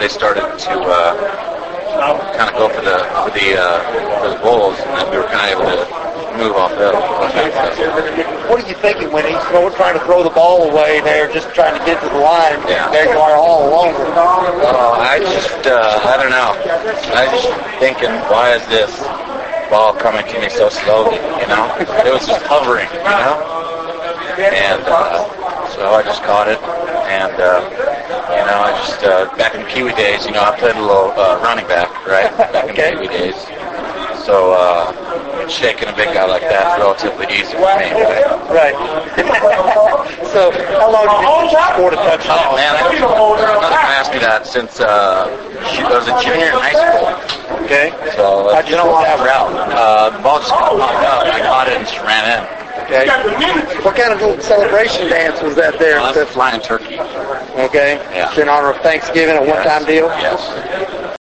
they started to kind of go for the bulls, and then we were kind of able to move off that. What are you thinking when he's trying to throw the ball away there, just trying to get to the line? Yeah. There you are all alone. I don't know. I was just thinking, why is this ball coming to me so slowly, you know? It was just hovering, you know? And so I just caught it, and, you know, I just, back in Kiwi days, you know, I played a little running back, right? Back in Kiwi days. So, shaking a big guy like that is relatively easy for me, right? So, how long did you score a touchdown? Oh, man, another guy asked me that since I was a junior in high school. Okay. So, how'd you know that route? The ball just got popped up. I caught it and just ran in. Okay. What kind of little celebration dance was that there? That's a flying turkey. Okay. Yeah. In honor of Thanksgiving, a one-time deal? Yes.